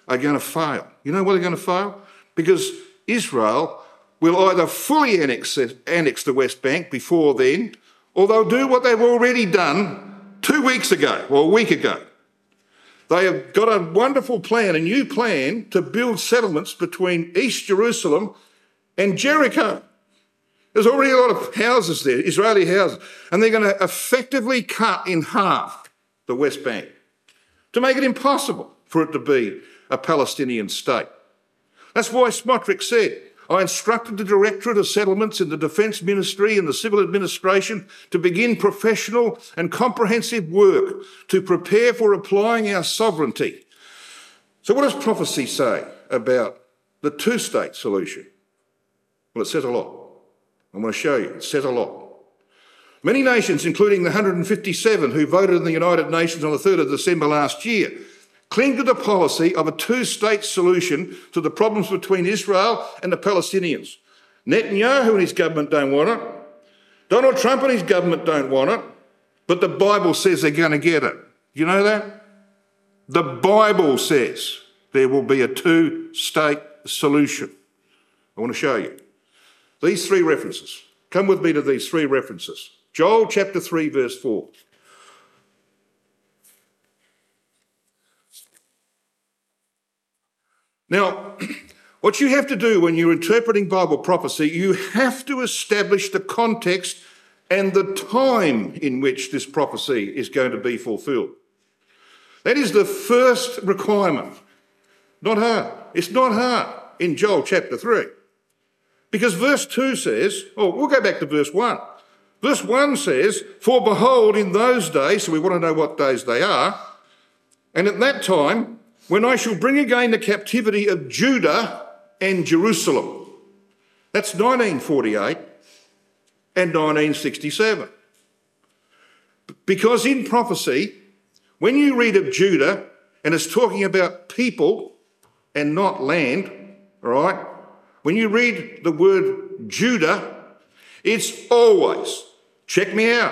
are going to fail. You know why they're going to fail? Because Israel will either fully annex, annex the West Bank before then, or they'll do what they've already done two weeks ago or a week ago. They have got a wonderful plan, a new plan to build settlements between East Jerusalem and Jericho. There's already a lot of houses there, Israeli houses, and they're going to effectively cut in half the West Bank to make it impossible for it to be a Palestinian state. That's why Smotrich said, I instructed the Directorate of Settlements in the Defence Ministry and the Civil Administration to begin professional and comprehensive work to prepare for applying our sovereignty. So what does prophecy say about the two-state solution? Well, it says a lot. I'm going to show you. It says a lot. Many nations, including the one hundred fifty-seven who voted in the United Nations on the third of December last year, cling to the policy of a two-state solution to the problems between Israel and the Palestinians. Netanyahu and his government don't want it. Donald Trump and his government don't want it. But the Bible says they're going to get it. You know that? The Bible says there will be a two-state solution. I want to show you. These three references. Come with me to these three references. Joel chapter three, verse four. Now, what you have to do when you're interpreting Bible prophecy, you have to establish the context and the time in which this prophecy is going to be fulfilled. That is the first requirement. Not hard. It's not hard in Joel chapter three. Because verse two says, oh, we'll go back to verse one. Verse one says, for behold, in those days, so we want to know what days they are, and at that time, when I shall bring again the captivity of Judah and Jerusalem. That's nineteen forty-eight and nineteen sixty-seven. Because in prophecy, when you read of Judah, and it's talking about people and not land, all right? When you read the word Judah, it's always, check me out,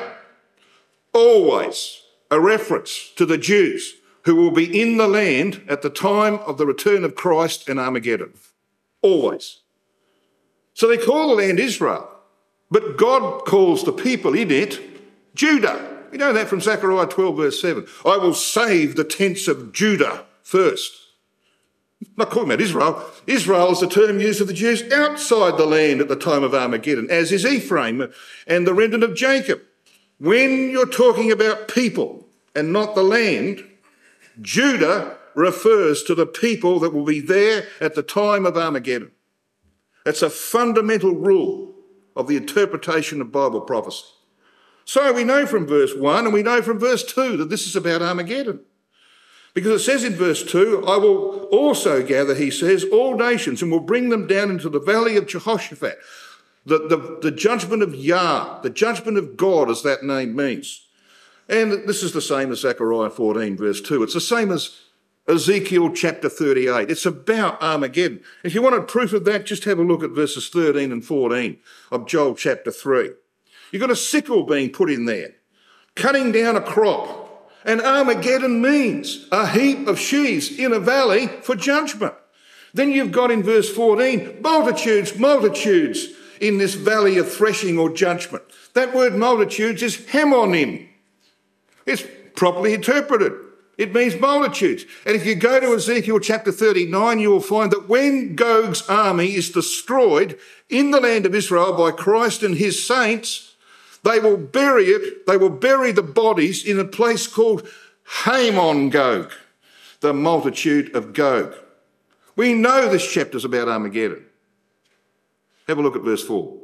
always a reference to the Jews who will be in the land at the time of the return of Christ and Armageddon. Always. So they call the land Israel, but God calls the people in it Judah. We know that from Zechariah twelve, verse seven. I will save the tents of Judah first. Not calling about Israel. Israel is the term used of the Jews outside the land at the time of Armageddon, as is Ephraim and the remnant of Jacob. When you're talking about people and not the land, Judah refers to the people that will be there at the time of Armageddon. That's a fundamental rule of the interpretation of Bible prophecy. So we know from verse one and we know from verse two that this is about Armageddon. Because it says in verse two, I will also gather, he says, all nations and will bring them down into the valley of Jehoshaphat. The, the, the judgment of Yah, the judgment of God, as that name means. And this is the same as Zechariah fourteen, verse two. It's the same as Ezekiel chapter thirty-eight. It's about Armageddon. If you wanted proof of that, just have a look at verses thirteen and fourteen of Joel chapter three. You've got a sickle being put in there, cutting down a crop. And Armageddon means a heap of sheaves in a valley for judgment. Then you've got in verse fourteen, multitudes, multitudes in this valley of threshing or judgment. That word multitudes is hemonym. It's properly interpreted. It means multitudes. And if you go to Ezekiel chapter thirty-nine, you will find that when Gog's army is destroyed in the land of Israel by Christ and his saints, they will bury it, they will bury the bodies in a place called Hamon Gog, the multitude of Gog. We know this chapter's about Armageddon. Have a look at verse four.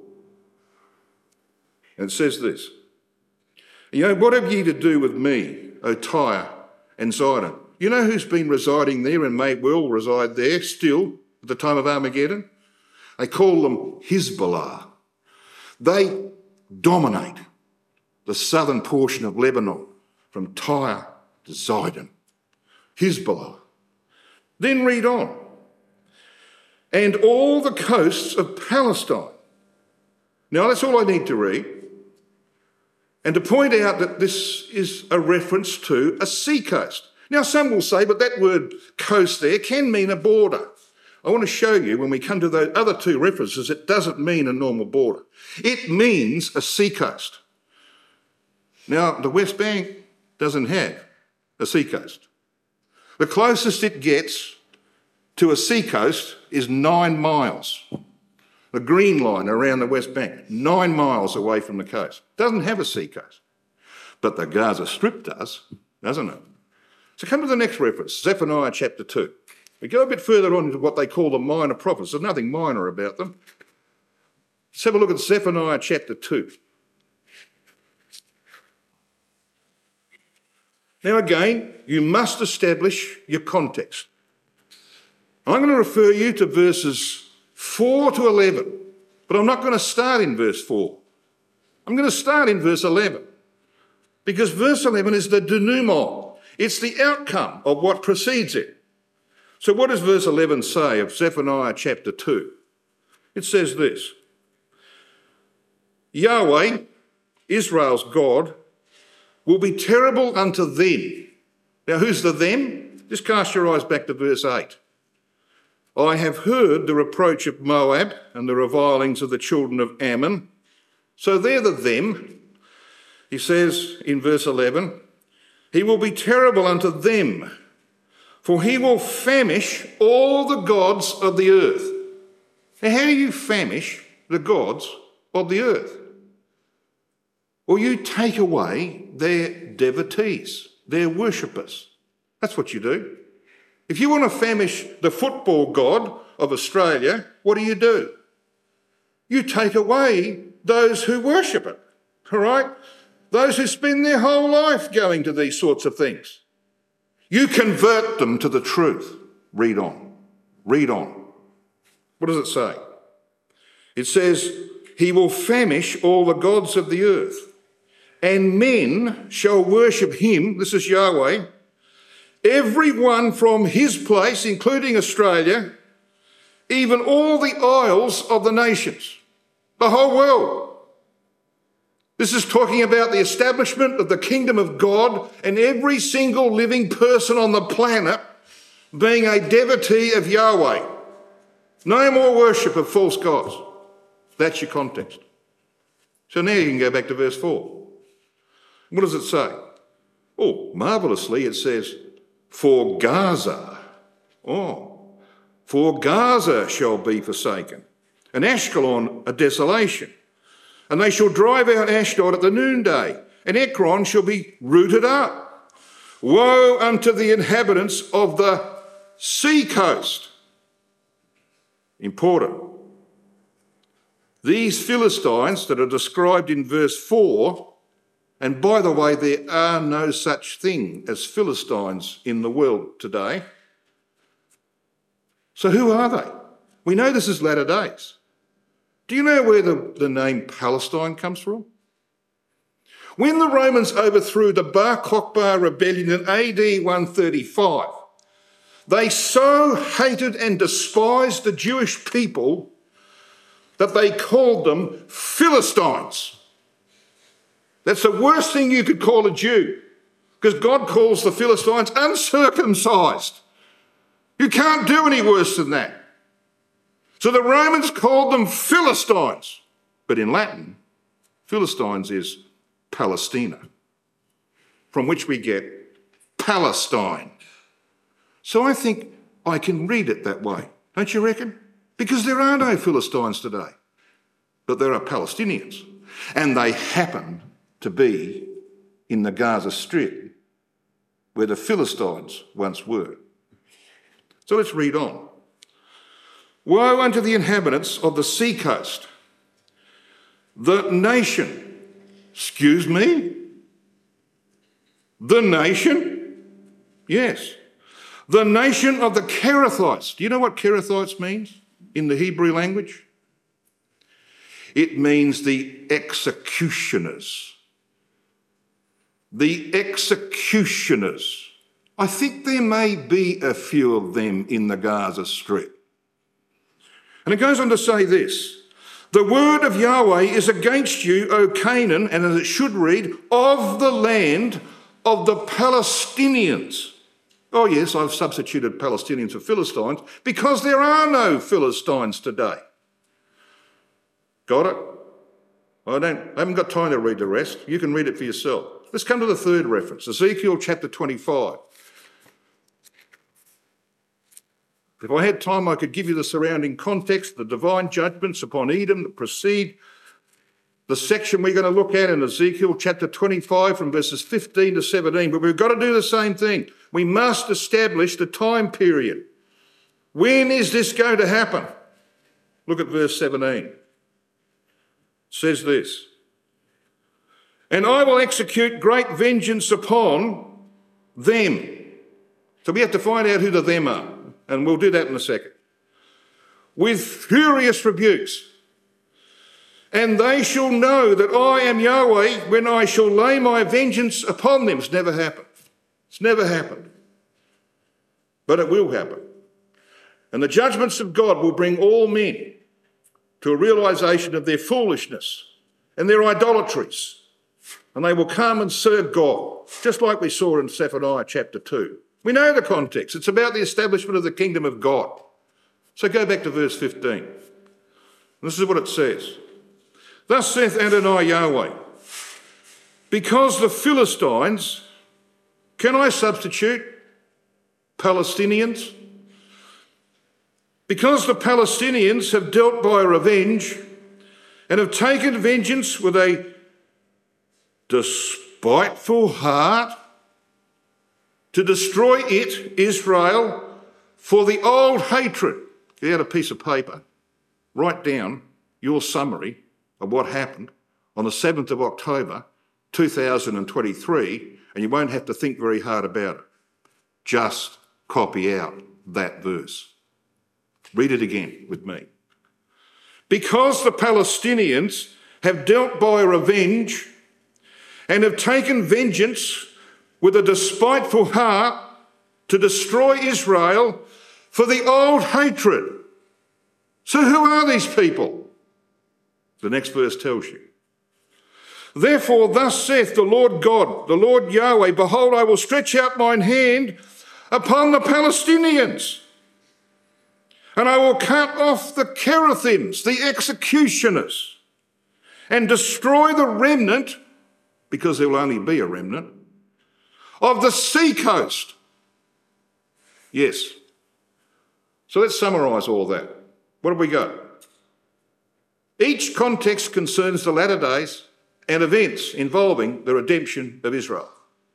And it says this, you know, what have ye to do with me, O Tyre and Zidon? You know who's been residing there and may well reside there still at the time of Armageddon? They call them Hezbollah. They dominate the southern portion of Lebanon from Tyre to Zidon. Hezbollah. Then read on. And all the coasts of Palestine. Now that's all I need to read. And to point out that this is a reference to a sea coast. Now, some will say, but that word coast there can mean a border. I want to show you when we come to those other two references, it doesn't mean a normal border. It means a seacoast. Now, the West Bank doesn't have a seacoast. The closest it gets to a seacoast is nine miles. The green line around the West Bank, nine miles away from the coast. Doesn't have a seacoast. But the Gaza Strip does, doesn't it? So come to the next reference, Zephaniah chapter two. We go a bit further on into what they call the minor prophets. There's nothing minor about them. Let's have a look at Zephaniah chapter two. Now again, you must establish your context. I'm going to refer you to verses four to eleven, but I'm not going to start in verse four. I'm going to start in verse eleven, because verse eleven is the denouement. It's the outcome of what precedes it. So what does verse eleven say of Zephaniah chapter two? It says this: Yahweh, Israel's God, will be terrible unto them. Now who's the them? Just cast your eyes back to verse eight. I have heard the reproach of Moab and the revilings of the children of Ammon. So they're the them. He says in verse eleven, he will be terrible unto them, for he will famish all the gods of the earth. Now, how do you famish the gods of the earth? Well, you take away their devotees, their worshippers. That's what you do. If you want to famish the football god of Australia, what do you do? You take away those who worship it, all right? Those who spend their whole life going to these sorts of things. You convert them to the truth. Read on. Read on. What does it say? It says, he will famish all the gods of the earth, and men shall worship him, this is Yahweh, everyone from his place, including Australia, even all the isles of the nations, the whole world. This is talking about the establishment of the kingdom of God and every single living person on the planet being a devotee of Yahweh. No more worship of false gods. That's your context. So now you can go back to verse four. What does it say? Oh, marvellously it says, for Gaza. Oh, for Gaza shall be forsaken, and Ashkelon a desolation. And they shall drive out Ashdod at the noonday, and Ekron shall be rooted up. Woe unto the inhabitants of the sea coast. Important. These Philistines that are described in verse four, and by the way, there are no such thing as Philistines in the world today. So who are they? We know this is latter days. Do you know where the, the name Palestine comes from? When the Romans overthrew the Bar Kokhba rebellion in A D one thirty-five, they so hated and despised the Jewish people that they called them Philistines. That's the worst thing you could call a Jew, because God calls the Philistines uncircumcised. You can't do any worse than that. So the Romans called them Philistines, but in Latin, Philistines is Palestina, from which we get Palestine. So I think I can read it that way, don't you reckon? Because there are no Philistines today, but there are Palestinians, and they happen to be in the Gaza Strip, where the Philistines once were. So let's read on. Woe unto the inhabitants of the sea coast, the nation, excuse me, the nation, yes, the nation of the Kerethites. Do you know what Kerethites means in the Hebrew language? It means the executioners. The executioners. I think there may be a few of them in the Gaza Strip. And it goes on to say this: the word of Yahweh is against you, O Canaan, and as it should read, of the land of the Palestinians. Oh yes, I've substituted Palestinians for Philistines because there are no Philistines today. Got it? I don't, I haven't got time to read the rest. You can read it for yourself. Let's come to the third reference, Ezekiel chapter twenty-five. If I had time, I could give you the surrounding context, the divine judgments upon Edom that precede the section we're going to look at in Ezekiel chapter twenty-five from verses fifteen to seventeen. But we've got to do the same thing. We must establish the time period. When is this going to happen? Look at verse seventeen. It says this, and I will execute great vengeance upon them. So we have to find out who the them are, and we'll do that in a second. With furious rebukes. And they shall know that I am Yahweh when I shall lay my vengeance upon them. It's never happened. It's never happened. But it will happen. And the judgments of God will bring all men to a realisation of their foolishness and their idolatries. And they will come and serve God, just like we saw in Zephaniah chapter two. We know the context. It's about the establishment of the kingdom of God. So go back to verse fifteen. This is what it says. Thus saith Adonai Yahweh, because the Philistines, can I substitute Palestinians? Because the Palestinians have dealt by revenge and have taken vengeance with a despiteful heart to destroy it, Israel, for the old hatred. Get out a piece of paper, write down your summary of what happened on the seventh of October two thousand twenty-three, and you won't have to think very hard about it. Just copy out that verse. Read it again with me. Because the Palestinians have dealt by revenge and have taken vengeance with a despiteful heart to destroy Israel for the old hatred. So who are these people? The next verse tells you. Therefore, thus saith the Lord God, the Lord Yahweh, behold, I will stretch out mine hand upon the Palestinians, and I will cut off the Cherethims, the executioners, and destroy the remnant, because there will only be a remnant, of the sea coast. Yes. So let's summarise all that. What have we got? Each context concerns the latter days and events involving the redemption of Israel.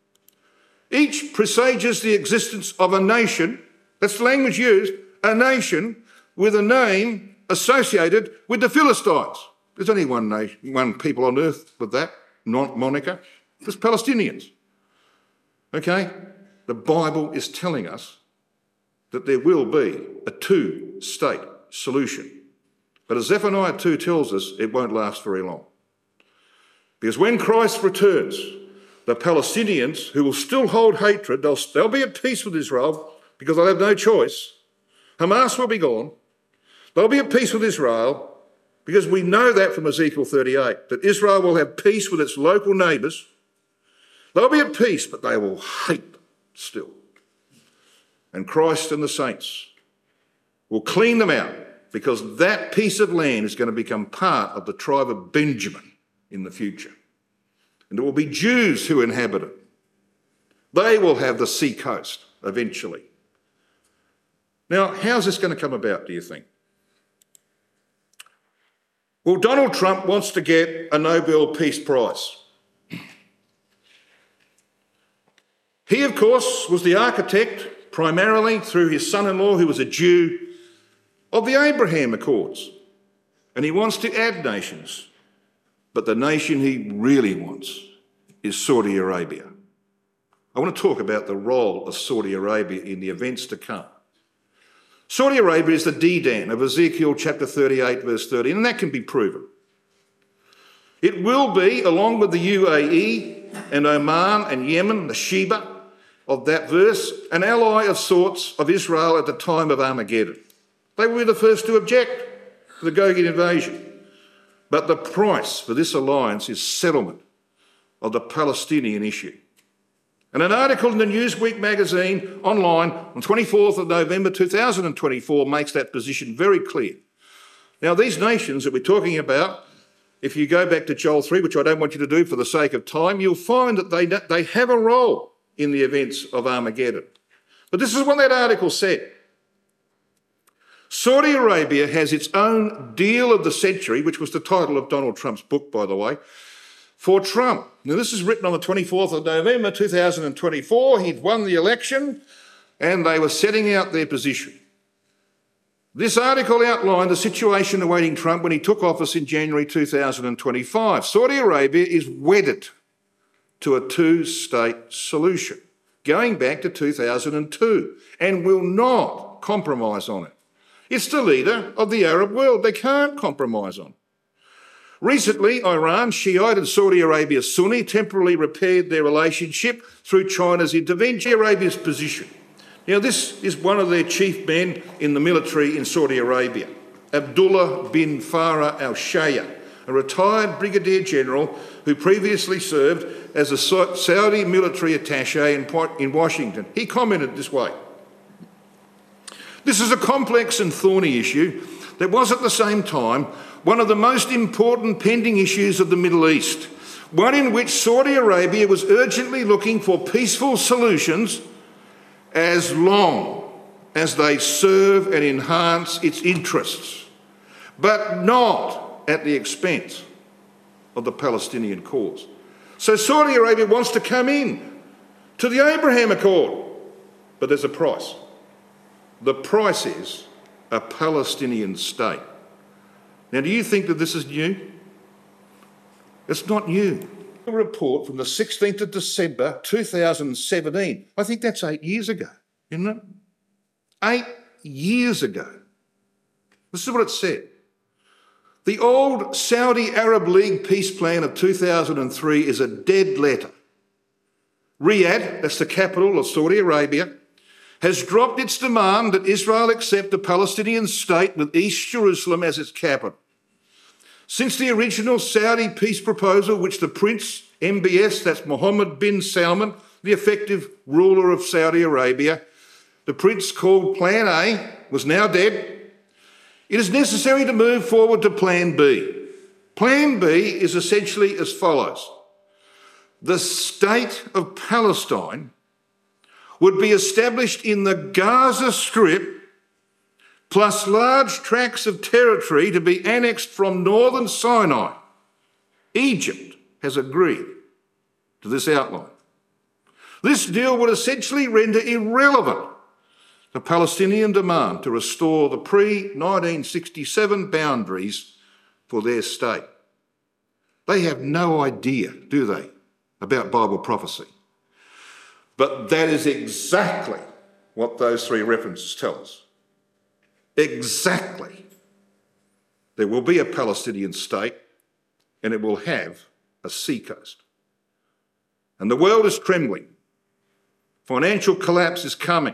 Each presages the existence of a nation, that's the language used, a nation with a name associated with the Philistines. There's only one nation, one people on earth with that moniker. There's Palestinians. Okay? The Bible is telling us that there will be a two-state solution. But as Zephaniah two tells us, it won't last very long. Because when Christ returns, the Palestinians, who will still hold hatred, they'll, they'll be at peace with Israel because they'll have no choice. Hamas will be gone. They'll be at peace with Israel because we know that from Ezekiel thirty-eight, that Israel will have peace with its local neighbours. They'll be at peace, but they will hate them still. And Christ and the saints will clean them out, because that piece of land is going to become part of the tribe of Benjamin in the future. And it will be Jews who inhabit it. They will have the sea coast eventually. Now, how's this going to come about, do you think? Well, Donald Trump wants to get a Nobel Peace Prize. He, of course, was the architect, primarily through his son-in-law, who was a Jew, of the Abraham Accords. And he wants to add nations. But the nation he really wants is Saudi Arabia. I want to talk about the role of Saudi Arabia in the events to come. Saudi Arabia is the Dedan of Ezekiel chapter thirty-eight, verse thirty, and that can be proven. It will be, along with the U A E and Oman and Yemen, the Sheba of that verse, an ally of sorts of Israel at the time of Armageddon. They will be the first to object to the Gogian invasion. But the price for this alliance is settlement of the Palestinian issue. And an article in the Newsweek magazine online on twenty-fourth of November two thousand twenty-four makes that position very clear. Now, these nations that we're talking about, if you go back to Joel three, which I don't want you to do for the sake of time, you'll find that they, they have a role in the events of Armageddon. But this is what that article said. Saudi Arabia has its own deal of the century, which was the title of Donald Trump's book, by the way, for Trump. Now, this is written on the twenty-fourth of November two thousand twenty-four. He'd won the election and they were setting out their position. This article outlined the situation awaiting Trump when he took office in January two thousand twenty-five. Saudi Arabia is wedded to a two-state solution going back to two thousand two and will not compromise on it. It's the leader of the Arab world. They can't compromise on it. Recently, Iran, Shiite and Saudi Arabia, Sunni, temporarily repaired their relationship through China's intervention. Saudi Arabia's position. Now, this is one of their chief men in the military in Saudi Arabia, Abdullah bin Farah al-Shaya, a retired brigadier general who previously served as a Saudi military attaché in Washington. He commented this way: "This is a complex and thorny issue that was at the same time one of the most important pending issues of the Middle East, one in which Saudi Arabia was urgently looking for peaceful solutions as long as they serve and enhance its interests, but not at the expense of the Palestinian cause." So Saudi Arabia wants to come in to the Abraham Accord, but there's a price. The price is a Palestinian state. Now, do you think that this is new? It's not new. A report from the sixteenth of December two thousand seventeen. I think that's eight years ago, isn't it? Eight years ago. This is what it said. The old Saudi Arab League peace plan of two thousand three is a dead letter. Riyadh, that's the capital of Saudi Arabia, has dropped its demand that Israel accept a Palestinian state with East Jerusalem as its capital. Since the original Saudi peace proposal, which the Prince M B S, that's Mohammed bin Salman, the effective ruler of Saudi Arabia, the Prince called Plan A, was now dead, it is necessary to move forward to Plan B. Plan B is essentially as follows. The state of Palestine would be established in the Gaza Strip, plus large tracts of territory to be annexed from northern Sinai. Egypt has agreed to this outline. This deal would essentially render irrelevant the Palestinian demand to restore the pre nineteen sixty-seven boundaries for their state. They have no idea, do they, about Bible prophecy. But that is exactly what those three references tell us. Exactly. There will be a Palestinian state and it will have a seacoast. And the world is trembling. Financial collapse is coming.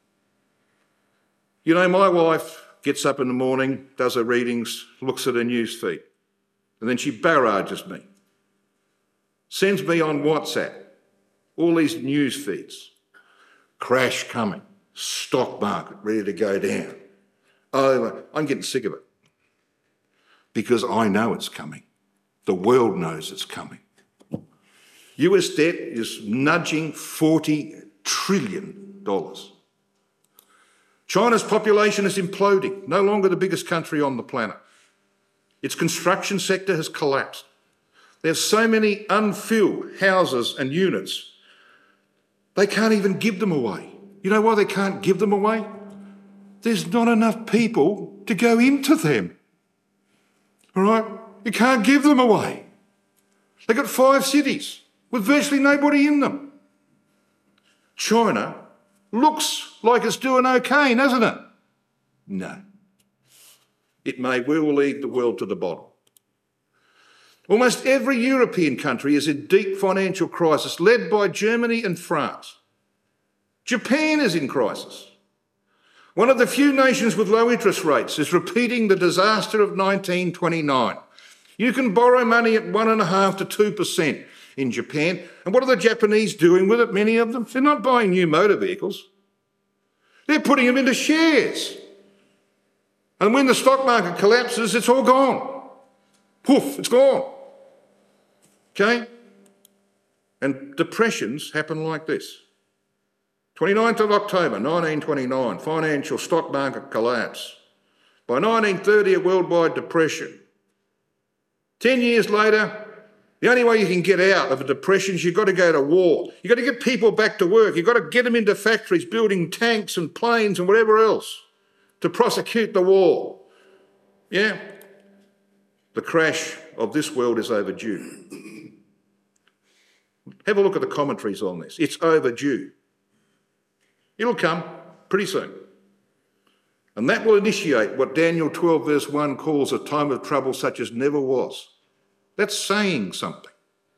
You know, my wife gets up in the morning, does her readings, looks at her news feed, and then she barrages me, sends me on WhatsApp all these news feeds. Crash coming, stock market ready to go down. Oh, I'm getting sick of it because I know it's coming. The world knows it's coming. U S debt is nudging forty trillion dollars. China's population is imploding, no longer the biggest country on the planet. Its construction sector has collapsed. There's so many unfilled houses and units, they can't even give them away. You know why they can't give them away? There's not enough people to go into them. All right? You can't give them away. They've got five cities with virtually nobody in them. China looks like it's doing okay, doesn't it? No. It may well lead the world to the bottom. Almost every European country is in deep financial crisis, led by Germany and France. Japan is in crisis. One of the few nations with low interest rates is repeating the disaster of nineteen twenty-nine. You can borrow money at one point five to two percent. in Japan. And what are the Japanese doing with it, many of them? They're not buying new motor vehicles. They're putting them into shares. And when the stock market collapses, it's all gone. Poof, it's gone. Okay? And depressions happen like this. twenty-ninth of October nineteen twenty-nine, financial stock market collapse. By nineteen thirty, a worldwide depression. Ten years later, the only way you can get out of a depression is you've got to go to war. You've got to get people back to work. You've got to get them into factories building tanks and planes and whatever else to prosecute the war. Yeah? The crash of this world is overdue. Have a look at the commentaries on this. It's overdue. It'll come pretty soon. And that will initiate what Daniel twelve verse one calls a time of trouble such as never was. That's saying something.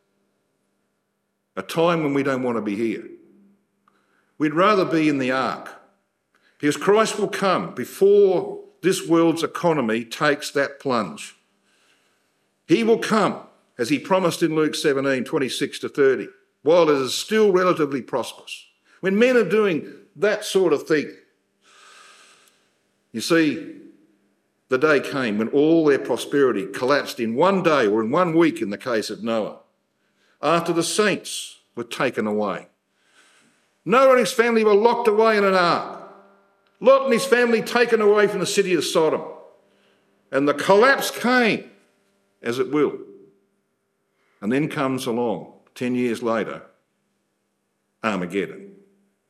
A time when we don't want to be here. We'd rather be in the ark, because Christ will come before this world's economy takes that plunge. He will come, as he promised in Luke seventeen, twenty-six to thirty, while it is still relatively prosperous. When men are doing that sort of thing, you see, the day came when all their prosperity collapsed in one day or in one week in the case of Noah, after the saints were taken away. Noah and his family were locked away in an ark. Lot and his family taken away from the city of Sodom. And the collapse came, as it will. And then comes along, ten years later, Armageddon.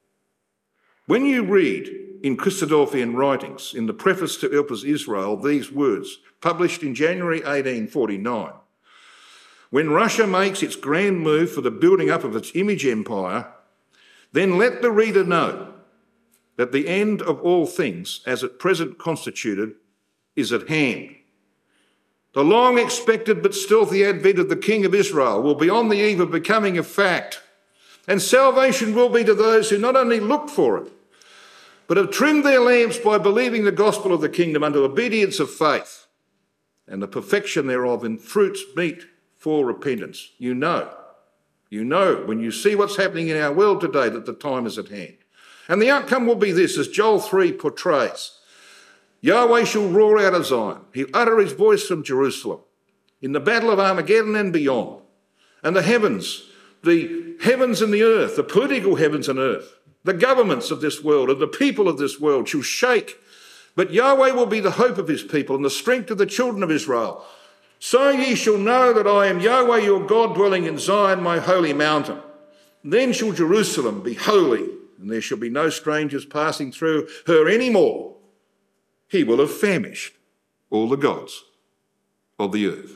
When you read in Christadelphian writings, in the preface to Elpis Israel, these words, published in January eighteen forty-nine, when Russia makes its grand move for the building up of its image empire, then let the reader know that the end of all things, as at present constituted, is at hand. The long-expected but stealthy advent of the King of Israel will be on the eve of becoming a fact, and salvation will be to those who not only look for it, but have trimmed their lamps by believing the gospel of the kingdom unto obedience of faith, and the perfection thereof in fruits meet for repentance. You know, you know when you see what's happening in our world today that the time is at hand. And the outcome will be this, as Joel three portrays. Yahweh shall roar out of Zion. He'll utter his voice from Jerusalem in the battle of Armageddon and beyond. And the heavens, the heavens and the earth, the political heavens and earth, the governments of this world and the people of this world shall shake. But Yahweh will be the hope of his people and the strength of the children of Israel. So ye shall know that I am Yahweh your God, dwelling in Zion, my holy mountain. Then shall Jerusalem be holy, and there shall be no strangers passing through her any more. He will have famished all the gods of the earth.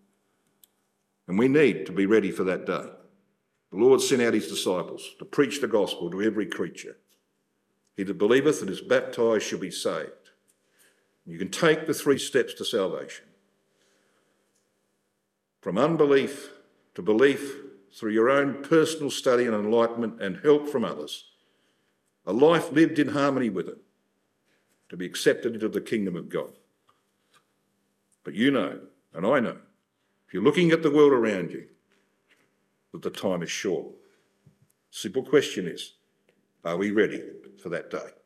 And we need to be ready for that day. The Lord sent out his disciples to preach the gospel to every creature. He that believeth and is baptized shall be saved. You can take the three steps to salvation. From unbelief to belief, through your own personal study and enlightenment and help from others. A life lived in harmony with it, to be accepted into the kingdom of God. But you know, and I know, if you're looking at the world around you, that the time is short. Simple question is, are we ready for that day?